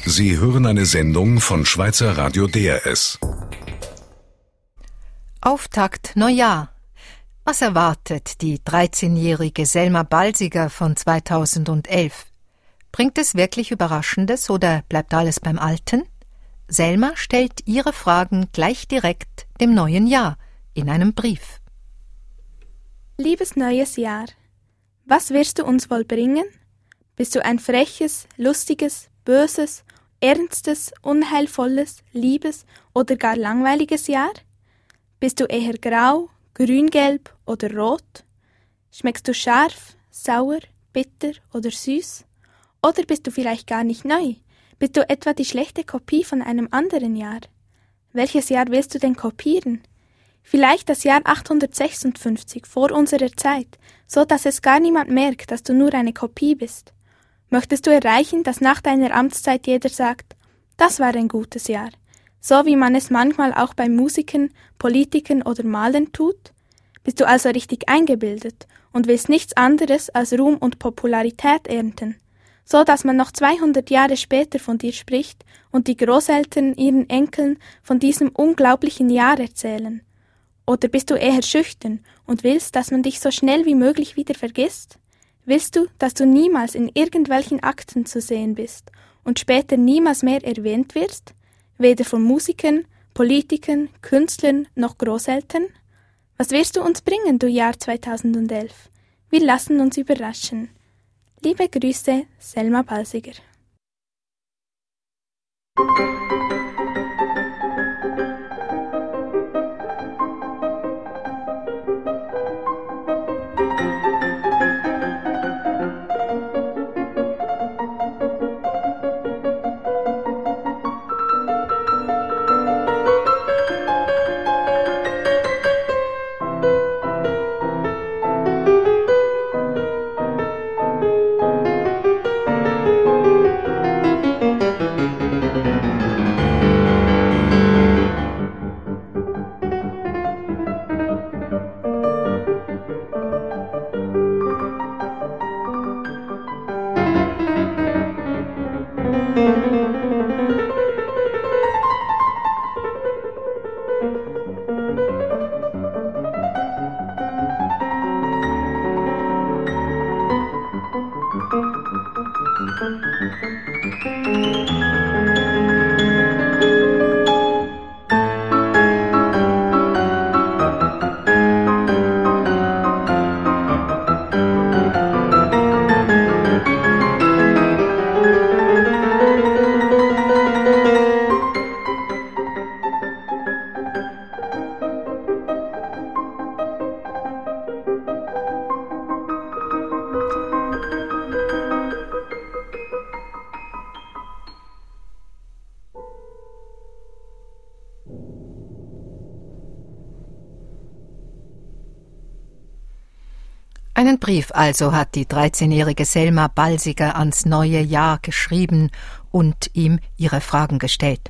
Sie hören eine Sendung von Schweizer Radio DRS. Auftakt Neujahr. Was erwartet die 13-jährige Selma Balsiger von 2011? Bringt es wirklich Überraschendes oder bleibt alles beim Alten? Selma stellt ihre Fragen gleich direkt dem neuen Jahr in einem Brief. Liebes neues Jahr, was wirst du uns wohl bringen? Bist du ein freches, lustiges, böses, ernstes, unheilvolles, liebes oder gar langweiliges Jahr? Bist du eher grau, grüngelb oder rot? Schmeckst du scharf, sauer, bitter oder süß? Oder bist du vielleicht gar nicht neu? Bist du etwa die schlechte Kopie von einem anderen Jahr? Welches Jahr willst du denn kopieren? Vielleicht das Jahr 856 vor unserer Zeit, so dass es gar niemand merkt, dass du nur eine Kopie bist. Möchtest du erreichen, dass nach deiner Amtszeit jeder sagt, das war ein gutes Jahr, so wie man es manchmal auch bei Musikern, Politikern oder Malern tut? Bist du also richtig eingebildet und willst nichts anderes als Ruhm und Popularität ernten, so dass man noch 200 Jahre später von dir spricht und die Großeltern ihren Enkeln von diesem unglaublichen Jahr erzählen? Oder bist du eher schüchtern und willst, dass man dich so schnell wie möglich wieder vergisst? Willst du, dass du niemals in irgendwelchen Akten zu sehen bist und später niemals mehr erwähnt wirst? Weder von Musikern, Politikern, Künstlern noch Großeltern? Was wirst du uns bringen, du Jahr 2011? Wir lassen uns überraschen. Liebe Grüße, Selma Balsiger. Einen Brief also hat die 13-jährige Selma Balsiger ans neue Jahr geschrieben und ihm ihre Fragen gestellt.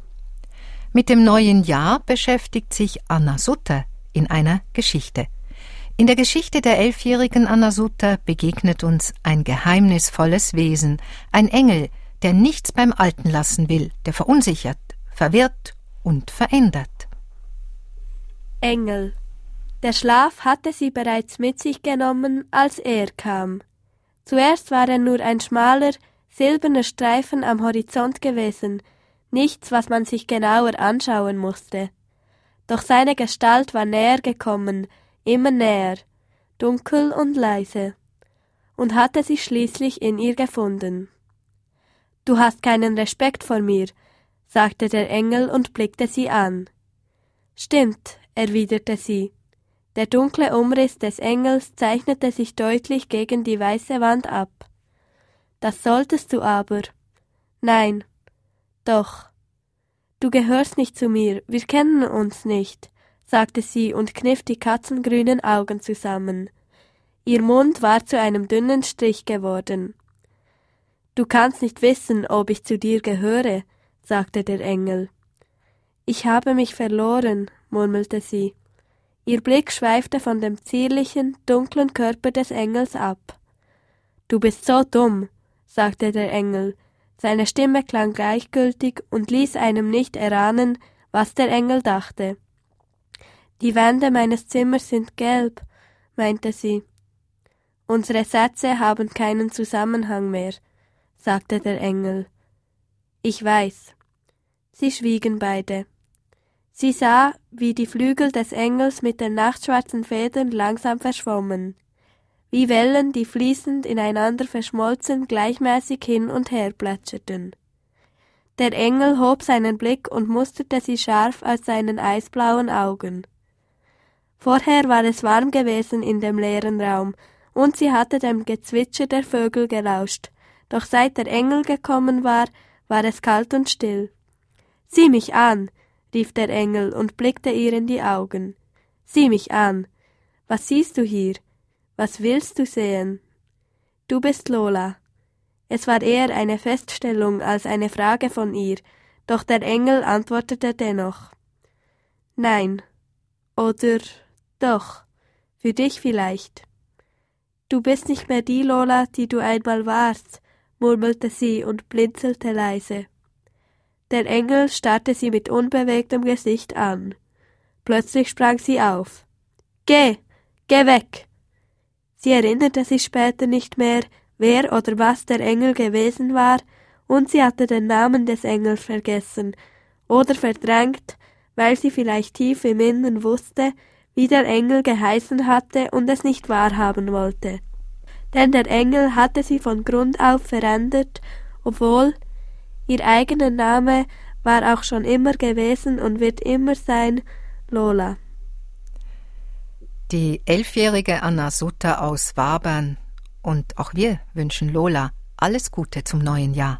Mit dem neuen Jahr beschäftigt sich Anna Sutter in einer Geschichte. In der Geschichte der 11-jährigen Anna Sutter begegnet uns ein geheimnisvolles Wesen, ein Engel, der nichts beim Alten lassen will, der verunsichert, verwirrt und verändert. Engel. Der Schlaf hatte sie bereits mit sich genommen, als er kam. Zuerst war er nur ein schmaler, silberner Streifen am Horizont gewesen, nichts, was man sich genauer anschauen musste. Doch seine Gestalt war näher gekommen, immer näher, dunkel und leise, und hatte sich schließlich in ihr gefunden. »Du hast keinen Respekt vor mir«, sagte der Engel und blickte sie an. »Stimmt«, erwiderte sie. Der dunkle Umriss des Engels zeichnete sich deutlich gegen die weiße Wand ab. »Das solltest du aber.« »Nein.« »Doch.« »Du gehörst nicht zu mir, wir kennen uns nicht«, sagte sie und kniff die katzengrünen Augen zusammen. Ihr Mund war zu einem dünnen Strich geworden. »Du kannst nicht wissen, ob ich zu dir gehöre«, sagte der Engel. »Ich habe mich verloren«, murmelte sie. Ihr Blick schweifte von dem zierlichen, dunklen Körper des Engels ab. »Du bist so dumm«, sagte der Engel, Seine Stimme klang gleichgültig und ließ einem nicht erahnen, was der Engel dachte. »Die Wände meines Zimmers sind gelb«, meinte sie. »Unsere Sätze haben keinen Zusammenhang mehr«, sagte der Engel. »Ich weiß.« Sie schwiegen beide. Sie sah, wie die Flügel des Engels mit den nachtschwarzen Federn langsam verschwommen, wie Wellen, die fließend ineinander verschmolzen, gleichmäßig hin und her plätscherten. Der Engel hob seinen Blick und musterte sie scharf aus seinen eisblauen Augen. Vorher war es warm gewesen in dem leeren Raum, und sie hatte dem Gezwitscher der Vögel gelauscht, doch seit der Engel gekommen war es kalt und still. »Sieh mich an«, rief der Engel und blickte ihr in die Augen. »Sieh mich an. Was siehst du hier? Was willst du sehen?« »Du bist Lola.« Es war eher eine Feststellung als eine Frage von ihr, doch der Engel antwortete dennoch. »Nein. Oder doch. Für dich vielleicht.« »Du bist nicht mehr die Lola, die du einmal warst«, murmelte sie und blinzelte leise. Der Engel starrte sie mit unbewegtem Gesicht an. Plötzlich sprang sie auf. »Geh! Geh weg!« Sie erinnerte sich später nicht mehr, wer oder was der Engel gewesen war, und sie hatte den Namen des Engels vergessen oder verdrängt, weil sie vielleicht tief im Innern wusste, wie der Engel geheißen hatte und es nicht wahrhaben wollte. Denn der Engel hatte sie von Grund auf verändert, obwohl ihr eigener Name war auch schon immer gewesen und wird immer sein, Lola. Die 11-jährige Anna Sutter aus Wabern und auch wir wünschen Lola alles Gute zum neuen Jahr.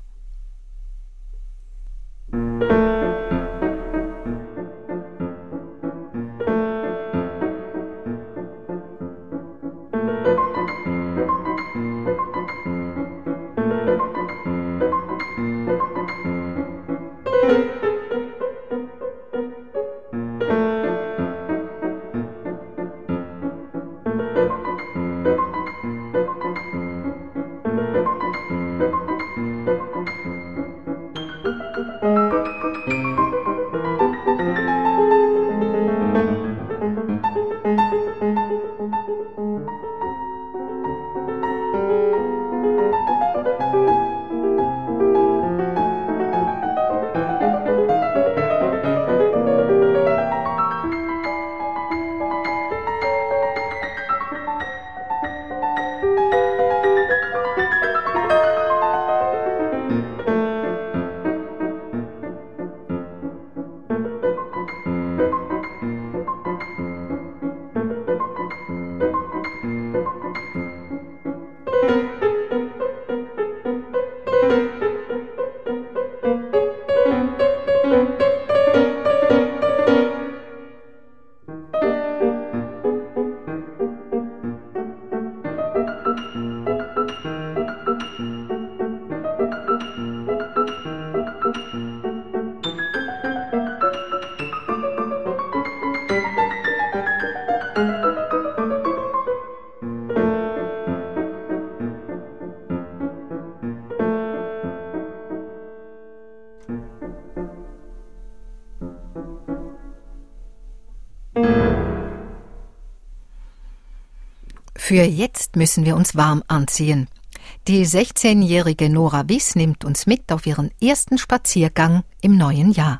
Für jetzt müssen wir uns warm anziehen. Die 16-jährige Nora Wiss nimmt uns mit auf ihren ersten Spaziergang im neuen Jahr.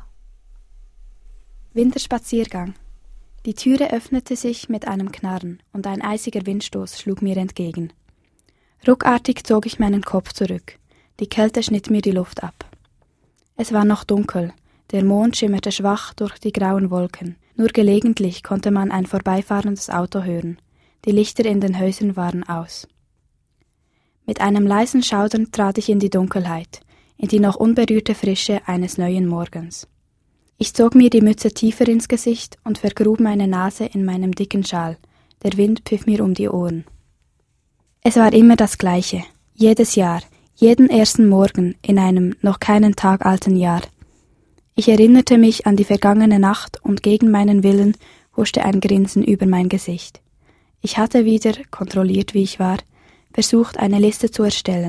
Winterspaziergang. Die Türe öffnete sich mit einem Knarren und ein eisiger Windstoß schlug mir entgegen. Ruckartig zog ich meinen Kopf zurück. Die Kälte schnitt mir die Luft ab. Es war noch dunkel. Der Mond schimmerte schwach durch die grauen Wolken. Nur gelegentlich konnte man ein vorbeifahrendes Auto hören. Die Lichter in den Häusern waren aus. Mit einem leisen Schaudern trat ich in die Dunkelheit, in die noch unberührte Frische eines neuen Morgens. Ich zog mir die Mütze tiefer ins Gesicht und vergrub meine Nase in meinem dicken Schal. Der Wind pfiff mir um die Ohren. Es war immer das Gleiche. Jedes Jahr, jeden ersten Morgen in einem noch keinen Tag alten Jahr. Ich erinnerte mich an die vergangene Nacht und gegen meinen Willen huschte ein Grinsen über mein Gesicht. Ich hatte wieder, kontrolliert wie ich war, versucht, eine Liste zu erstellen.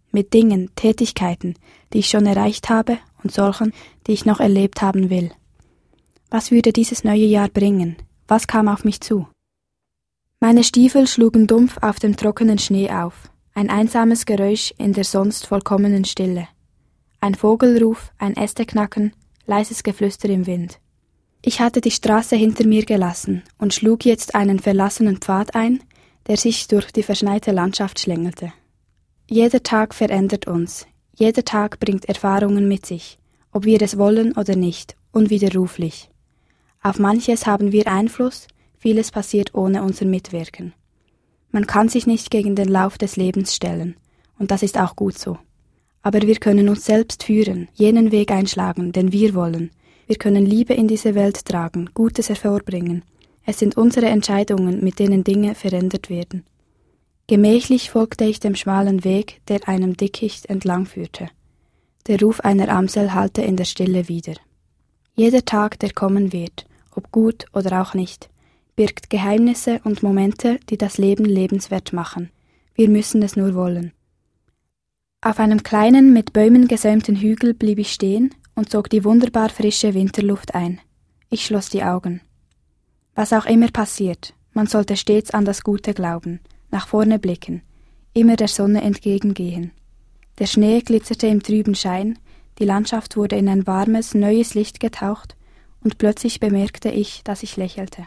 mit Dingen, Tätigkeiten, die ich schon erreicht habe und solchen, die ich noch erlebt haben will. Was würde dieses neue Jahr bringen? Was kam auf mich zu? Meine Stiefel schlugen dumpf auf dem trockenen Schnee auf, ein einsames Geräusch in der sonst vollkommenen Stille. Ein Vogelruf, ein Ästeknacken, leises Geflüster im Wind. Ich hatte die Straße hinter mir gelassen und schlug jetzt einen verlassenen Pfad ein, der sich durch die verschneite Landschaft schlängelte. Jeder Tag verändert uns, jeder Tag bringt Erfahrungen mit sich, ob wir es wollen oder nicht, unwiderruflich. Auf manches haben wir Einfluss, vieles passiert ohne unser Mitwirken. Man kann sich nicht gegen den Lauf des Lebens stellen, und das ist auch gut so. Aber wir können uns selbst führen, jenen Weg einschlagen, den wir wollen. Wir können Liebe in diese Welt tragen, Gutes hervorbringen. Es sind unsere Entscheidungen, mit denen Dinge verändert werden. Gemächlich folgte ich dem schmalen Weg, der einem Dickicht entlang führte. Der Ruf einer Amsel hallte in der Stille wider. Jeder Tag, der kommen wird, ob gut oder auch nicht, birgt Geheimnisse und Momente, die das Leben lebenswert machen. Wir müssen es nur wollen. Auf einem kleinen, mit Bäumen gesäumten Hügel blieb ich stehen und zog die wunderbar frische Winterluft ein. Ich schloss die Augen. Was auch immer passiert, man sollte stets an das Gute glauben, nach vorne blicken, immer der Sonne entgegengehen. Der Schnee glitzerte im trüben Schein, die Landschaft wurde in ein warmes, neues Licht getaucht, und plötzlich bemerkte ich, dass ich lächelte.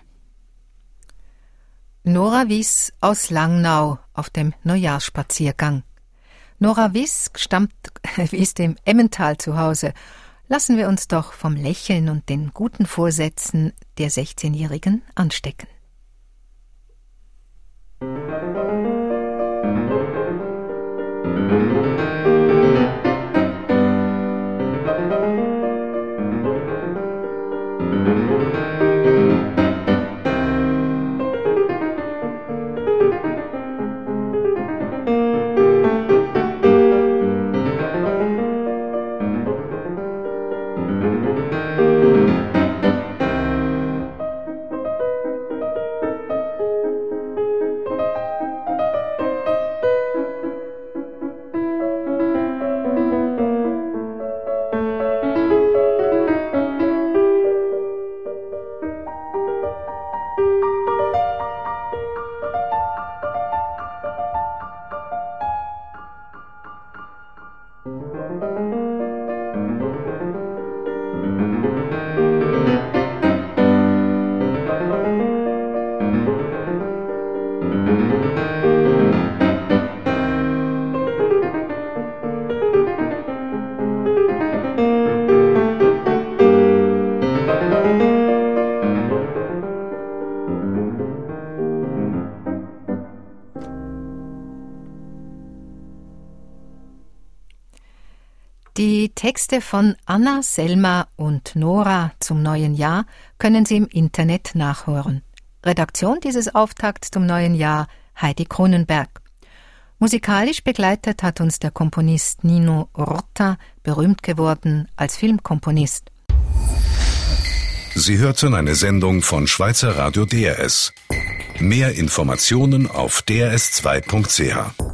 Nora Wiss aus Langnau auf dem Neujahrsspaziergang. Nora Wiss ist im Emmental zu Hause. Lassen wir uns doch vom Lächeln und den guten Vorsätzen der 16-Jährigen anstecken. Die Texte von Anna, Selma und Nora zum neuen Jahr können Sie im Internet nachhören. Redaktion dieses Auftakts zum neuen Jahr Heidi Kronenberg. Musikalisch begleitet hat uns der Komponist Nino Rota, berühmt geworden als Filmkomponist. Sie hörten eine Sendung von Schweizer Radio DRS. Mehr Informationen auf drs2.ch.